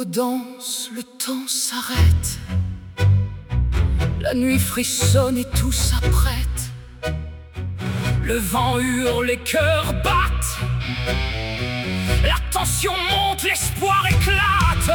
L'ombre danse, le temps s'arrête. La nuit frissonne et tout s'apprête. Le vent hurle, les cœurs battent. La tension monte, l'espoir éclate.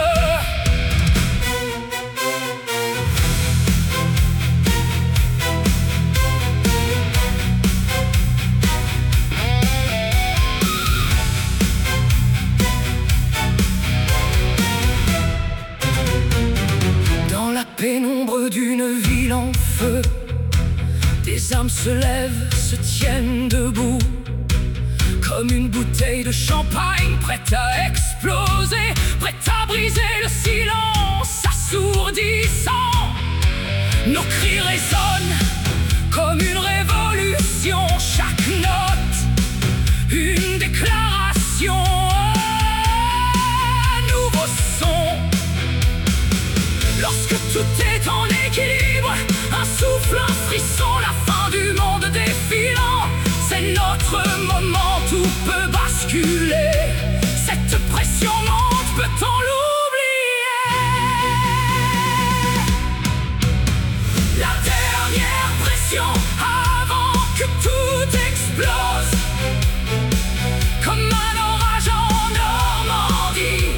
Pénombre d'une ville en feu, des âmes se lèvent, se tiennent debout, comme une bouteille de champagne prête à exploser, prête à briser le silence assourdissant. Nos cris résonnent comme une révolution, chaque note une déclaration. Lorsque tout est en équilibre, un souffle, un frisson, la fin du monde défilant, c'est notre moment, tout peut basculer. Cette pression monte, peut-on l'oublier? La dernière pression avant que tout explose, comme un orage en Normandie.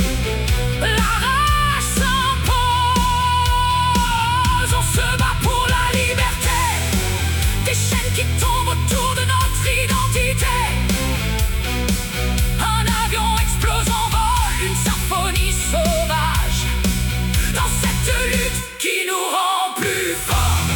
Qui tombe autour de notre identité. Un avion explose en vol, une symphonie sauvage, dans cette lutte qui nous rend plus forts.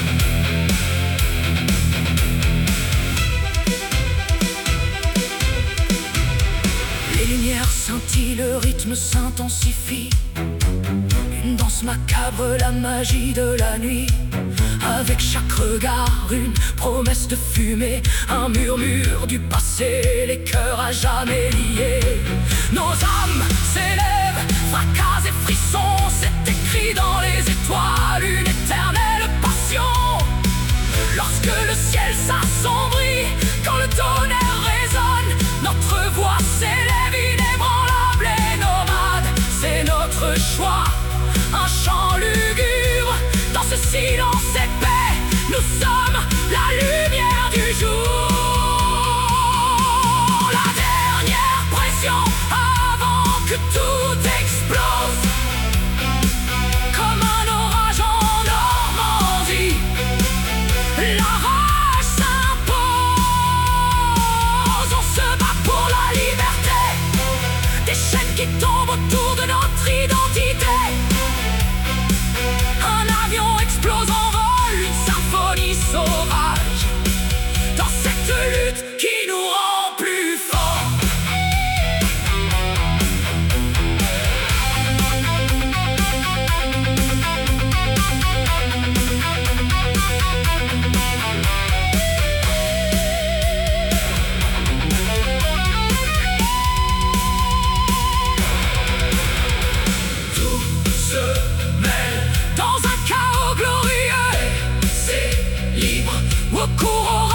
Les lumières scintillent, le rythme s'intensifie. Une danse macabre, la magie de la nuit. Avec chaque regard, une promesse de fumée, un murmure du passé, les cœurs à jamais liés. Nos âmes s'élèvent, fracas et frissons, c'est écrit dans les étoiles, une éternelle passion. Lorsque le ciel s'assombrit, quand le tonnerre résonne, notre voix s'élève inébranlable et nomade. C'est notre choix, un chant lugubre, dans ce silence épais, nous sommes la lumière du jour. La dernière pression avant que tout explose, comme un orage en Normandie. La rage s'impose, on se bat pour la liberté. Des chaînes qui tombent autour de notre identité. Un avion explose en vol, une symphonie sauvage, dans cette lutte qui nous rend plus forts. Tout se mêle dans un chaos glorieux, c'est libre au cours.